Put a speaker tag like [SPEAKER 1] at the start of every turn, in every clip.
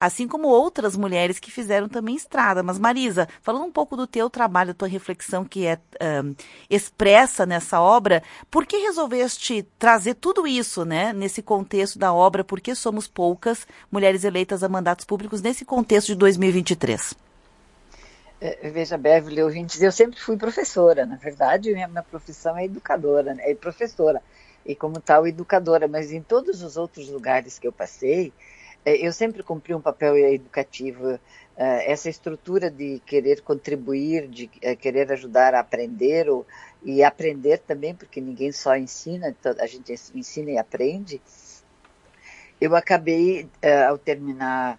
[SPEAKER 1] Assim como outras mulheres que fizeram também estrada. Mas, Marisa, falando um pouco do teu trabalho, da tua reflexão que é expressa nessa obra, por que resolveste trazer tudo isso, né, nesse contexto da obra? Por que somos poucas mulheres eleitas a mandatos públicos nesse contexto de 2023?
[SPEAKER 2] Veja, Beverly, ouvintes, eu sempre fui professora. Na verdade, minha profissão é educadora, né? É professora. E como tal, educadora. Mas em todos os outros lugares que eu passei, eu sempre cumpri um papel educativo. Essa estrutura de querer contribuir, de querer ajudar a aprender, e aprender também, porque ninguém só ensina, a gente ensina e aprende. Eu acabei, ao terminar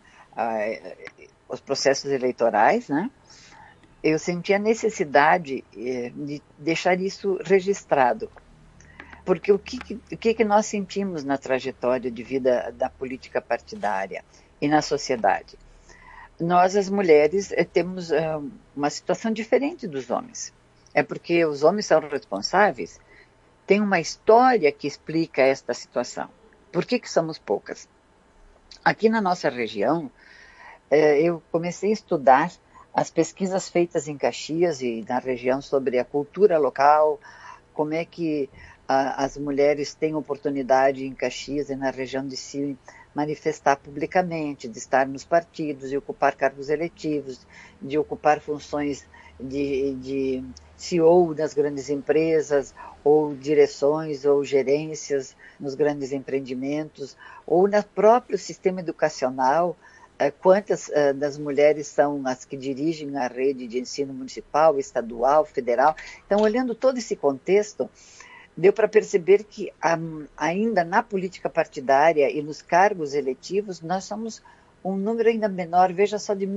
[SPEAKER 2] os processos eleitorais, né? Eu senti a necessidade de deixar isso registrado. Porque o que nós sentimos na trajetória de vida da política partidária e na sociedade? Nós, as mulheres, temos uma situação diferente dos homens. É porque os homens são responsáveis, tem uma história que explica esta situação. Por que somos poucas? Aqui na nossa região, eu comecei a estudar as pesquisas feitas em Caxias e na região sobre a cultura local, como é que as mulheres têm oportunidade em Caxias e na região de se manifestar publicamente, de estar nos partidos, de ocupar cargos eletivos, de ocupar funções de CEO nas grandes empresas, ou direções ou gerências nos grandes empreendimentos, ou no próprio sistema educacional. Quantas das mulheres são as que dirigem a rede de ensino municipal, estadual, federal? Então, olhando todo esse contexto, deu para perceber que ainda na política partidária e nos cargos eletivos, nós somos um número ainda menor. Veja só, de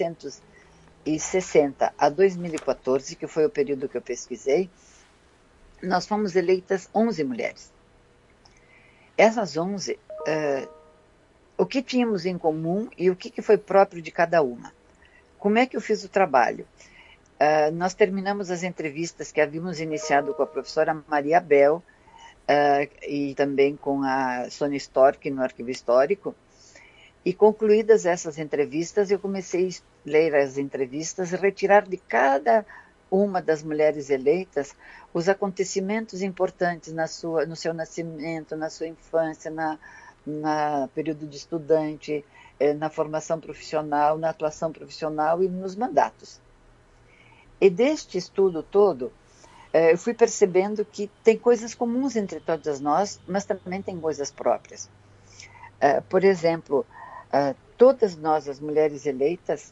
[SPEAKER 2] 1960 a 2014, que foi o período que eu pesquisei, nós fomos eleitas 11 mulheres. Essas 11... o que tínhamos em comum e o que foi próprio de cada uma. Como é que eu fiz o trabalho? Nós terminamos as entrevistas que havíamos iniciado com a professora Maria Bel e também com a Sônia Storck no Arquivo Histórico, e concluídas essas entrevistas, eu comecei a ler as entrevistas e retirar de cada uma das mulheres eleitas os acontecimentos importantes no seu nascimento, na sua infância, na período de estudante, na formação profissional, na atuação profissional e nos mandatos. E deste estudo todo, eu fui percebendo que tem coisas comuns entre todas nós, mas também tem coisas próprias. Por exemplo, todas nós, as mulheres eleitas,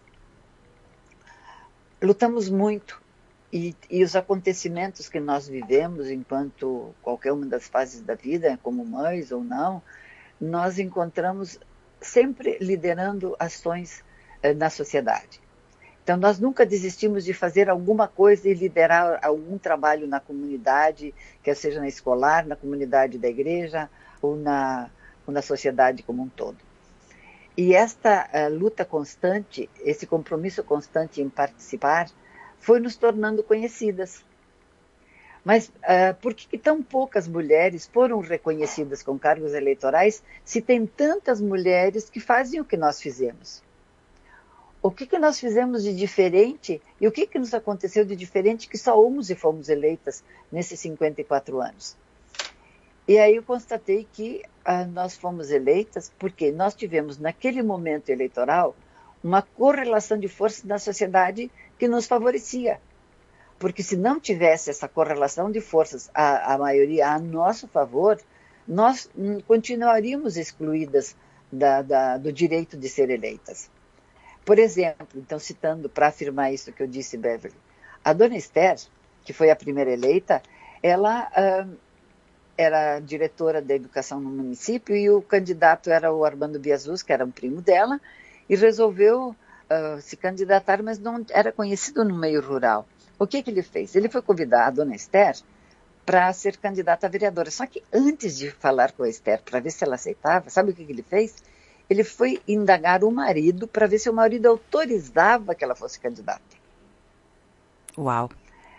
[SPEAKER 2] lutamos muito, e os acontecimentos que nós vivemos enquanto qualquer uma das fases da vida, como mães ou não, nós encontramos sempre liderando ações na sociedade. Então, nós nunca desistimos de fazer alguma coisa e liderar algum trabalho na comunidade, quer seja na escolar, na comunidade da igreja ou na sociedade como um todo. E esta luta constante, esse compromisso constante em participar, foi nos tornando conhecidas. Mas por que tão poucas mulheres foram reconhecidas com cargos eleitorais, se tem tantas mulheres que fazem o que nós fizemos? O que nós fizemos de diferente e o que nos aconteceu de diferente que só 11 fomos eleitas nesses 54 anos? E aí eu constatei que nós fomos eleitas porque nós tivemos, naquele momento eleitoral, uma correlação de forças na sociedade que nos favorecia. Porque se não tivesse essa correlação de forças, a maioria a nosso favor, nós continuaríamos excluídas do direito de ser eleitas. Por exemplo, então citando para afirmar isso que eu disse, Beverly, a dona Esther, que foi a primeira eleita, ela era diretora da educação no município e o candidato era o Armando Biasus, que era um primo dela, e resolveu se candidatar, mas não era conhecido no meio rural. O que ele fez? Ele foi convidar a dona Esther para ser candidata a vereadora. Só que antes de falar com a Esther para ver se ela aceitava, sabe o que ele fez? Ele foi indagar o marido para ver se o marido autorizava que ela fosse candidata.
[SPEAKER 1] Uau!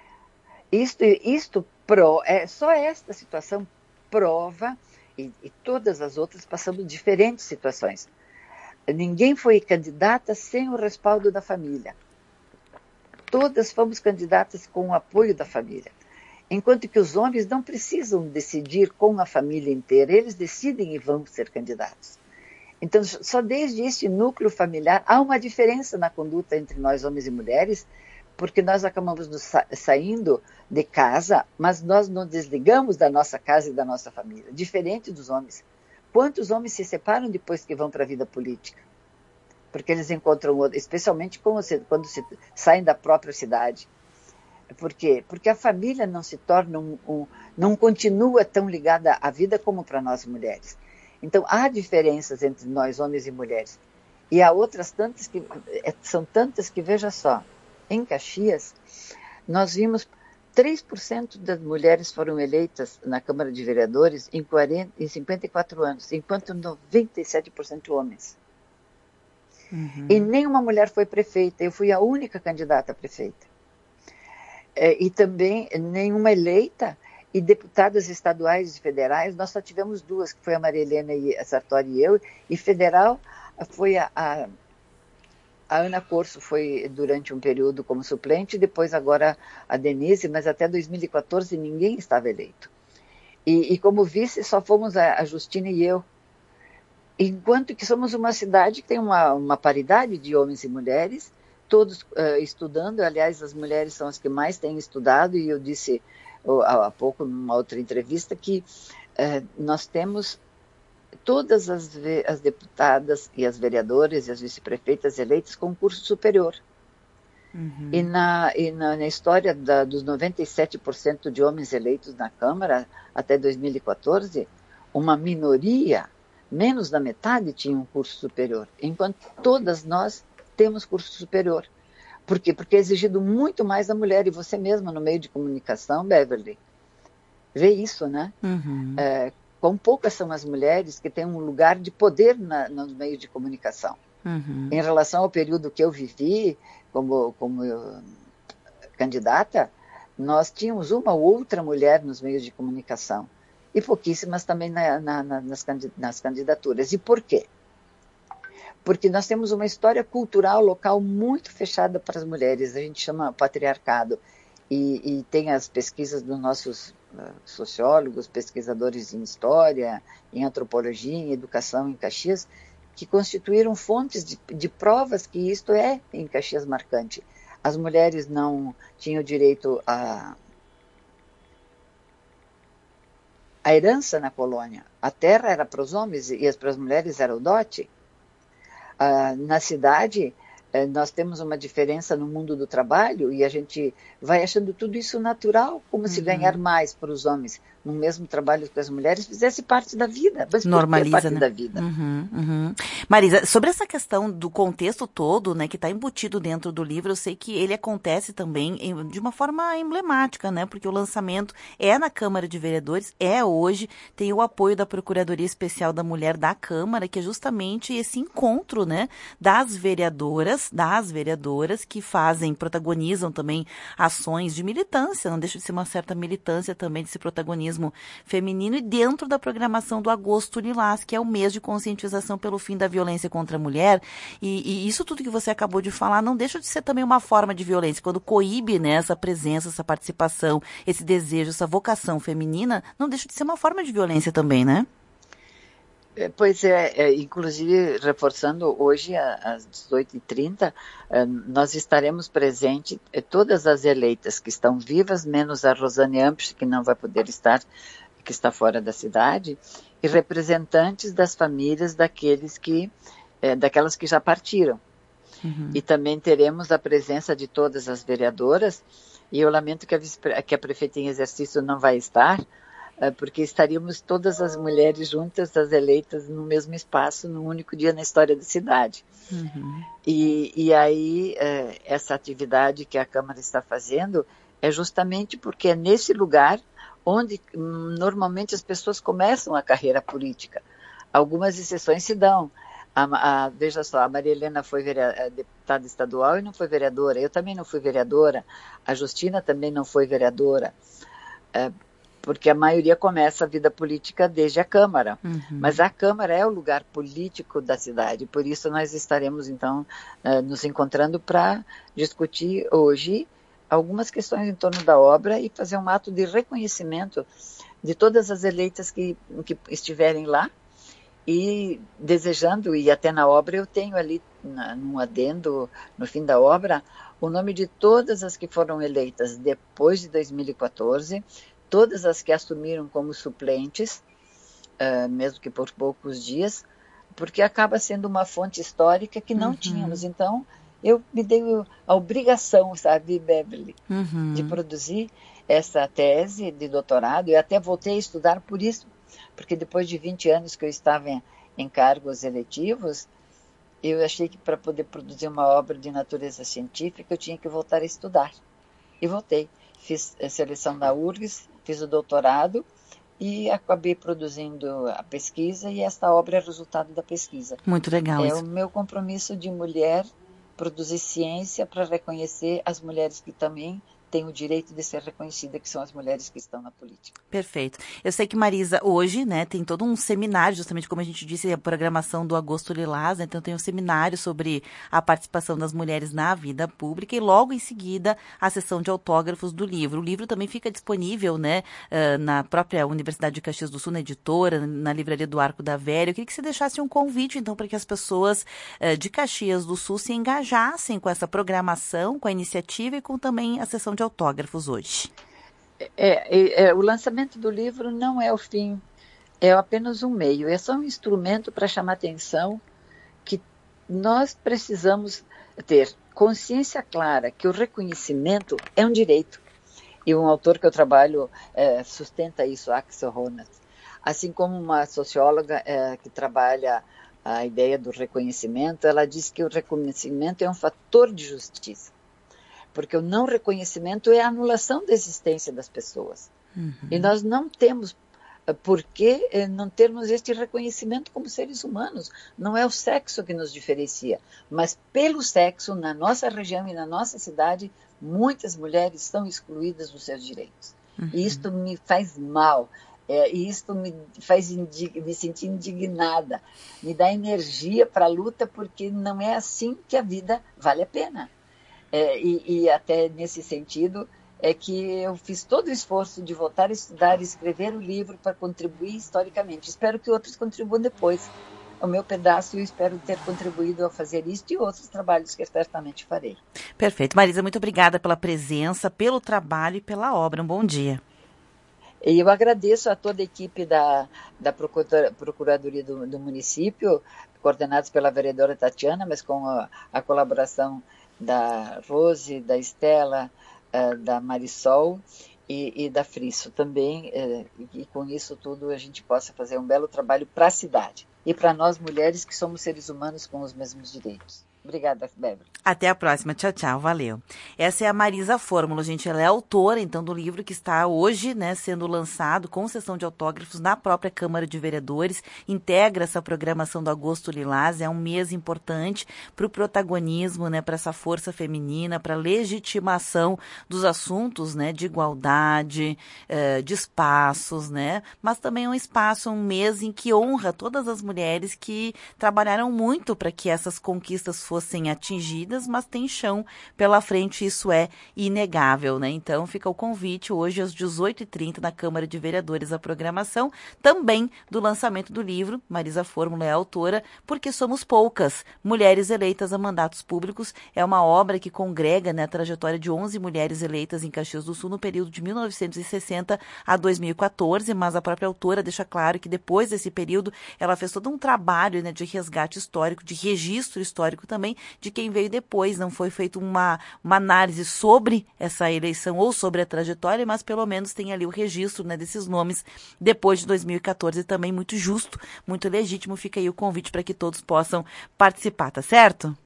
[SPEAKER 2] Só esta situação prova, e todas as outras passamos diferentes situações. Ninguém foi candidata sem o respaldo da família. Todas fomos candidatas com o apoio da família. Enquanto que os homens não precisam decidir com a família inteira, eles decidem e vão ser candidatos. Então, só desde esse núcleo familiar há uma diferença na conduta entre nós, homens e mulheres, porque nós acabamos saindo de casa, mas nós não desligamos da nossa casa e da nossa família, diferente dos homens. Quantos homens se separam depois que vão para a vida política? Porque eles encontram outro, especialmente quando se saem da própria cidade. Por quê? Porque a família não se torna não continua tão ligada à vida como para nós mulheres. Então, há diferenças entre nós, homens e mulheres. E há outras tantas são tantas que, veja só, em Caxias, nós vimos 3% das mulheres foram eleitas na Câmara de Vereadores em 54 anos, enquanto 97% homens.
[SPEAKER 1] Uhum.
[SPEAKER 2] E nenhuma mulher foi prefeita, eu fui a única candidata a prefeita. E também nenhuma eleita, e deputadas estaduais e federais, nós só tivemos duas, que foi a Maria Helena Sartori e eu, e federal foi a Ana Corso, foi durante um período como suplente, depois agora a Denise, mas até 2014 ninguém estava eleito. E como vice só fomos a Justina e eu, enquanto que somos uma cidade que tem uma paridade de homens e mulheres, todos estudando. Aliás, as mulheres são as que mais têm estudado, e eu disse há pouco, numa outra entrevista, que nós temos todas as deputadas e as vereadoras e as vice-prefeitas eleitas com curso superior.
[SPEAKER 1] Uhum.
[SPEAKER 2] E na história dos 97% de homens eleitos na Câmara, até 2014, uma minoria, menos da metade, tinha um curso superior, enquanto todas nós temos curso superior. Por quê? Porque é exigido muito mais da mulher, e você mesma no meio de comunicação, Beverly, vê isso, né?
[SPEAKER 1] Uhum.
[SPEAKER 2] Quão poucas são as mulheres que têm um lugar de poder nos meios de comunicação.
[SPEAKER 1] Uhum.
[SPEAKER 2] Em relação ao período que eu vivi como candidata, nós tínhamos uma ou outra mulher nos meios de comunicação, e pouquíssimas também nas candidaturas. E por quê? Porque nós temos uma história cultural local muito fechada para as mulheres, a gente chama patriarcado, e tem as pesquisas dos nossos sociólogos, pesquisadores em história, em antropologia, em educação em Caxias, que constituíram fontes de provas que isto é em Caxias marcante. As mulheres não tinham direito à herança na colônia, a terra era para os homens e para as mulheres era o dote. Na cidade, nós temos uma diferença no mundo do trabalho, e a gente vai achando tudo isso natural, como se ganhar mais para os homens no mesmo trabalho que as mulheres fizesse parte da vida. Mas
[SPEAKER 1] normaliza,
[SPEAKER 2] parte,
[SPEAKER 1] né?
[SPEAKER 2] Da vida.
[SPEAKER 1] Marisa, sobre essa questão do contexto todo, né, que está embutido dentro do livro, eu sei que ele acontece também de uma forma emblemática, né, porque o lançamento é na Câmara de Vereadores, hoje, tem o apoio da Procuradoria Especial da Mulher da Câmara, que é justamente esse encontro, né, das vereadoras que protagonizam também ações de militância, não deixa de ser uma certa militância também desse protagonismo feminino, e dentro da programação do Agosto Lilás, que é o mês de conscientização pelo fim da violência contra a mulher, e isso tudo que você acabou de falar não deixa de ser também uma forma de violência, quando coíbe, né, essa presença, essa participação, esse desejo, essa vocação feminina, não deixa de ser uma forma de violência também, né?
[SPEAKER 2] Pois inclusive reforçando, hoje às 18h30, nós estaremos presentes, todas as eleitas que estão vivas, menos a Rosane Ampsch, que não vai poder estar, que está fora da cidade, e representantes das famílias daquelas que já partiram.
[SPEAKER 1] Uhum.
[SPEAKER 2] E também teremos a presença de todas as vereadoras, e eu lamento que a prefeita em exercício não vai estar, porque estaríamos todas as mulheres juntas, as eleitas, no mesmo espaço, num único dia na história da cidade.
[SPEAKER 1] Uhum.
[SPEAKER 2] E aí, essa atividade que a Câmara está fazendo é justamente porque é nesse lugar onde normalmente as pessoas começam a carreira política. Algumas exceções se dão. Veja só, a Maria Helena foi deputada estadual e não foi vereadora. Eu também não fui vereadora. A Justina também não foi vereadora. porque a maioria começa a vida política desde a Câmara.
[SPEAKER 1] Uhum.
[SPEAKER 2] Mas a Câmara é o lugar político da cidade, por isso nós estaremos, então, nos encontrando para discutir hoje algumas questões em torno da obra e fazer um ato de reconhecimento de todas as eleitas que estiverem lá, e desejando, e até na obra eu tenho ali, num adendo, no fim da obra, o nome de todas as que foram eleitas depois de 2014, todas as que assumiram como suplentes, mesmo que por poucos dias, porque acaba sendo uma fonte histórica que não tínhamos. Então, eu me dei a obrigação, sabe, Beverly, de produzir essa tese de doutorado, e até voltei a estudar por isso, porque depois de 20 anos que eu estava em cargos eletivos, eu achei que para poder produzir uma obra de natureza científica, eu tinha que voltar a estudar. E voltei. Fiz a seleção da URGS, fiz o doutorado e acabei produzindo a pesquisa, e esta obra é resultado da pesquisa.
[SPEAKER 1] Muito legal
[SPEAKER 2] É
[SPEAKER 1] isso.
[SPEAKER 2] o meu compromisso de mulher, produzir ciência para reconhecer as mulheres que também têm o direito de ser reconhecida, que são as mulheres que estão na política.
[SPEAKER 1] Perfeito. Eu sei que Marisa hoje, né, tem todo um seminário, justamente como a gente disse, a programação do Agosto Lilás, né, então tem um seminário sobre a participação das mulheres na vida pública, e logo em seguida a sessão de autógrafos do livro. O livro também fica disponível, né, na própria Universidade de Caxias do Sul, na editora, na livraria do Arco da Velha. Eu queria que você deixasse um convite, então, para que as pessoas de Caxias do Sul se engajassem com essa programação, com a iniciativa e com também a sessão de autógrafos hoje.
[SPEAKER 2] O lançamento do livro não é o fim, é apenas um meio, é só um instrumento para chamar atenção que nós precisamos ter consciência clara que o reconhecimento é um direito. E um autor que eu trabalho sustenta isso, Axel Honneth. Assim como uma socióloga que trabalha a ideia do reconhecimento, ela diz que o reconhecimento é um fator de justiça, porque o não reconhecimento é a anulação da existência das pessoas. E nós não temos por que não termos este reconhecimento como seres humanos. Não é o sexo que nos diferencia, mas pelo sexo, na nossa região e na nossa cidade, muitas mulheres são excluídas dos seus direitos. E isto me faz mal, e isto me faz me sentir indignada, me dá energia para a luta, porque não é assim que a vida vale a pena. E até nesse sentido é que eu fiz todo o esforço de voltar a estudar e escrever o livro para contribuir historicamente. Espero que outros contribuam depois. O meu pedaço, eu espero ter contribuído a fazer isso e outros trabalhos que certamente farei.
[SPEAKER 1] Perfeito. Marisa, muito obrigada pela presença, pelo trabalho e pela obra. Um bom dia.
[SPEAKER 2] E eu agradeço a toda a equipe da Procuradoria do município, coordenados pela vereadora Tatiana, mas com a colaboração da Rose, da Estela, da Marisol e da Frisso também, e com isso tudo a gente possa fazer um belo trabalho para a cidade e para nós mulheres que somos seres humanos com os mesmos direitos. Obrigada, Beverly.
[SPEAKER 1] Até a próxima. Tchau, tchau. Valeu. Essa é a Marisa Fórmula, gente. Ela é autora, então, do livro que está hoje, né, sendo lançado com sessão de autógrafos na própria Câmara de Vereadores. Integra essa programação do Agosto Lilás. É um mês importante para o protagonismo, né, para essa força feminina, para a legitimação dos assuntos, né, de igualdade, de espaços, né, mas também é um espaço, um mês em que honra todas as mulheres que trabalharam muito para que essas conquistas fossem atingidas, mas tem chão pela frente, isso é inegável, né? Então fica o convite hoje às 18h30 na Câmara de Vereadores, a programação também do lançamento do livro. Marisa Fórmula é a autora, Porque Somos Poucas, Mulheres Eleitas a Mandatos Públicos. É uma obra que congrega, né, a trajetória de 11 mulheres eleitas em Caxias do Sul no período de 1960 a 2014, mas a própria autora deixa claro que depois desse período ela fez todo um trabalho, né, de resgate histórico, de registro histórico também, de quem veio depois. Não foi feita uma análise sobre essa eleição ou sobre a trajetória, mas pelo menos tem ali o registro, né, desses nomes depois de 2014, também muito justo, muito legítimo. Fica aí o convite para que todos possam participar, tá certo?